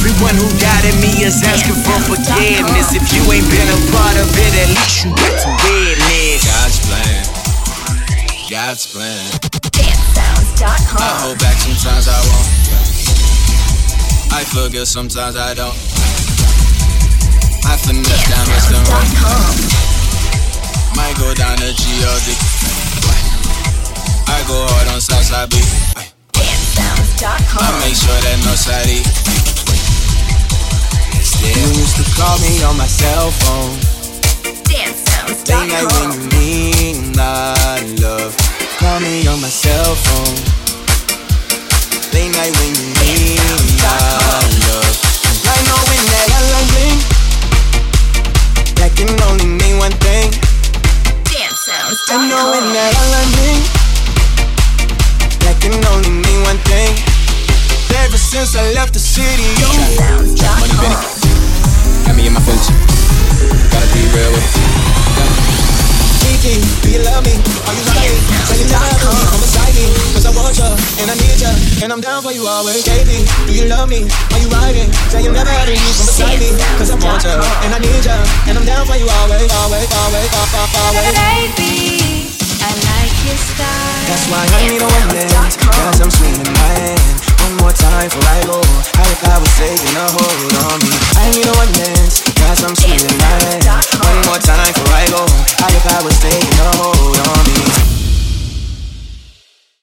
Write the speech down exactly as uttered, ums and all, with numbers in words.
Everyone who doubted me is asking for forgiveness. If you ain't been a part of it, at least you got to witness. God's plan, God's plan. dance sounds dot com. I hold back sometimes I won't. I feel good sometimes I don't. I finesse down Western Road. Might go down to G O D. I go hard on Southside B. dance sounds dot com. I make sure that no side E. You used to call me on my cell phone. dance sounds dot Late night when com. you need my love. Call me on my cell phone. Late night when you need my love. I know when that alarm ring, that can only mean one thing. dance sounds dot I com. know when that alarm ring, that can only mean one thing. Ever since I left the city, you sounds dot Money com. Benny, got me in my feelings. Gotta be real with it. Kiki, do you love me? Are you lying? Say you never ever leave from beside me. Cause I want you, and I need you, and I'm down for you always. Baby, do you love me? Are you riding? Say you never ever leave from beside me. Cause I want you, and I need you, and I'm down for you always, always, always, always, always. Baby, I like your style. That's why I need a woman, cause I'm sweet in my hand. One more time before I go. How if I would say